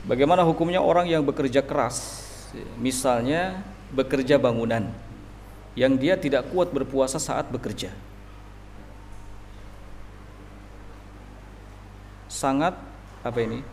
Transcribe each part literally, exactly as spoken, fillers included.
Bagaimana hukumnya orang yang bekerja keras, misalnya bekerja bangunan, yang dia tidak kuat berpuasa saat bekerja, sangat apa ini?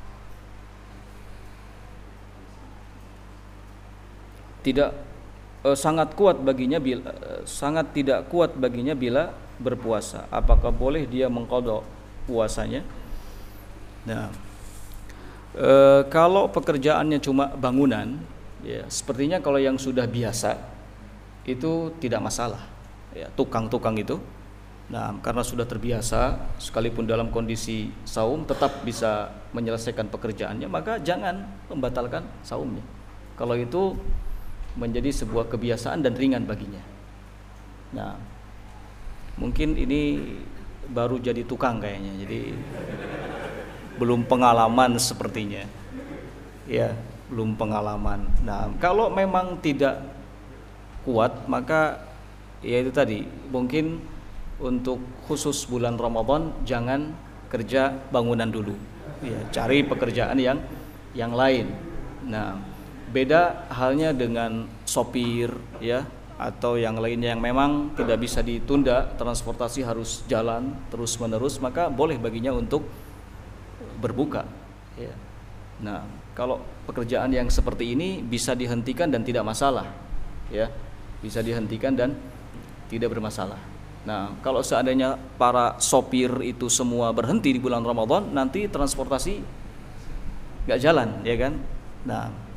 Tidak eh, sangat kuat baginya bila eh, sangat tidak kuat baginya bila berpuasa. Apakah boleh dia mengqadha puasanya? Nah, eh, kalau pekerjaannya cuma bangunan, ya sepertinya kalau yang sudah biasa itu tidak masalah. Ya, tukang-tukang itu. Nah, karena sudah terbiasa, sekalipun dalam kondisi saum tetap bisa menyelesaikan pekerjaannya, maka jangan membatalkan saumnya. Kalau itu menjadi sebuah kebiasaan dan ringan baginya. Nah, mungkin ini baru jadi tukang kayaknya, jadi belum pengalaman sepertinya. Ya, belum pengalaman. Nah, kalau memang tidak kuat, maka ya itu tadi, mungkin untuk khusus bulan Ramadan jangan kerja bangunan dulu. Ya, cari pekerjaan yang yang lain. Nah, beda halnya dengan sopir ya, atau yang lainnya yang memang tidak bisa ditunda, transportasi harus jalan terus menerus, maka boleh baginya untuk berbuka ya. Nah, kalau pekerjaan yang seperti ini bisa dihentikan dan tidak masalah ya, bisa dihentikan dan tidak bermasalah. Nah, kalau seandainya para sopir itu semua berhenti di bulan Ramadan, nanti transportasi nggak jalan ya kan. Nah,